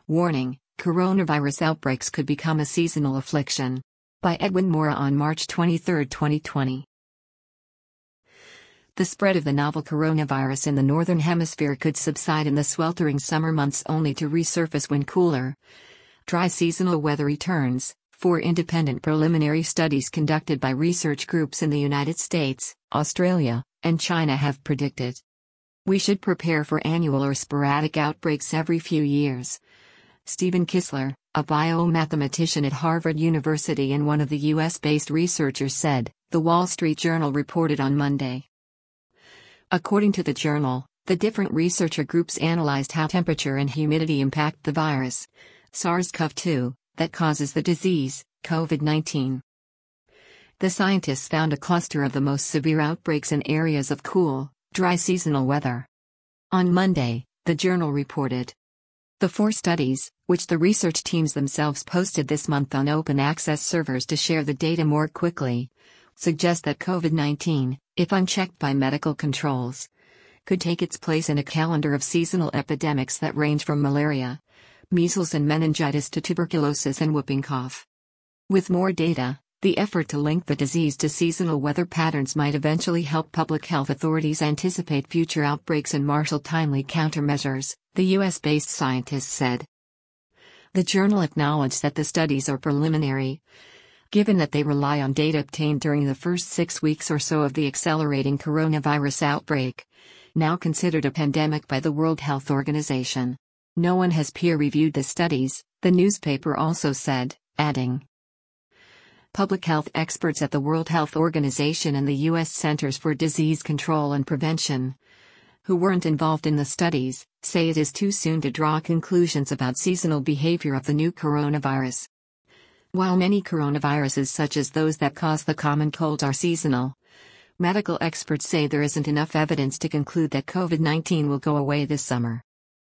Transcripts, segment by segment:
Warning: coronavirus outbreaks could become a seasonal affliction. By Edwin Mora on March 23, 2020. The spread of the novel coronavirus in the Northern Hemisphere could subside in the sweltering summer months only to resurface when cooler, dry seasonal weather returns. 4 independent preliminary studies conducted by research groups in the United States, Australia, and China have predicted. We should prepare for annual or sporadic outbreaks every few years. Stephen Kissler, a biomathematician at Harvard University and one of the U.S.-based researchers said, The Wall Street Journal reported on Monday. According to the journal, the different researcher groups analyzed how temperature and humidity impact the virus, SARS-CoV-2, that causes the disease, COVID-19. The scientists found a cluster of the most severe outbreaks in areas of cool, dry seasonal weather. On Monday, the journal reported. The 4 studies, which the research teams themselves posted this month on open access servers to share the data more quickly, suggest that COVID-19, if unchecked by medical controls, could take its place in a calendar of seasonal epidemics that range from malaria, measles and meningitis to tuberculosis and whooping cough. With more data, the effort to link the disease to seasonal weather patterns might eventually help public health authorities anticipate future outbreaks and marshal timely countermeasures, the U.S.-based scientists said. The journal acknowledged that the studies are preliminary, given that they rely on data obtained during the first 6 weeks or so of the accelerating coronavirus outbreak, now considered a pandemic by the World Health Organization. No one has peer-reviewed the studies, the newspaper also said, adding. Public health experts at the World Health Organization and the U.S. Centers for Disease Control and Prevention, who weren't involved in the studies, say it is too soon to draw conclusions about seasonal behavior of the new coronavirus. While many coronaviruses such as those that cause the common cold are seasonal, medical experts say there isn't enough evidence to conclude that COVID-19 will go away this summer.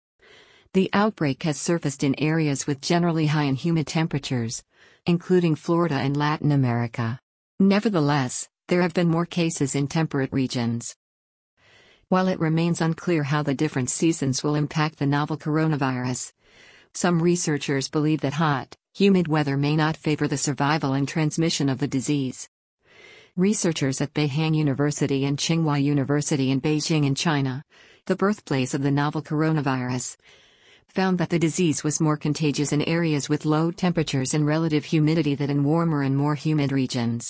The outbreak has surfaced in areas with generally high and humid temperatures, including Florida and Latin America. Nevertheless, there have been more cases in temperate regions. While it remains unclear how the different seasons will impact the novel coronavirus, some researchers believe that hot, humid weather may not favor the survival and transmission of the disease. Researchers at Beihang University and Tsinghua University in Beijing in China, the birthplace of the novel coronavirus, found that the disease was more contagious in areas with low temperatures and relative humidity than in warmer and more humid regions.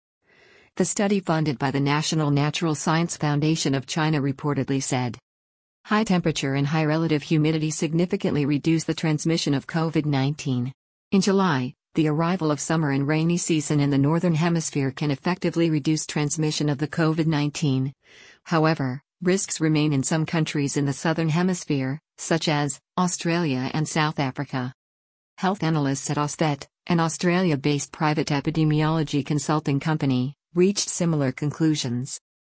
The study funded by the National Natural Science Foundation of China reportedly said, high temperature and high relative humidity significantly reduce the transmission of COVID-19. In July, the arrival of summer and rainy season in the Northern Hemisphere can effectively reduce transmission of the COVID-19. However, risks remain in some countries in the Southern Hemisphere, such as Australia and South Africa. Health analysts at Ausvet, an Australia-based private epidemiology consulting company, reached similar conclusions.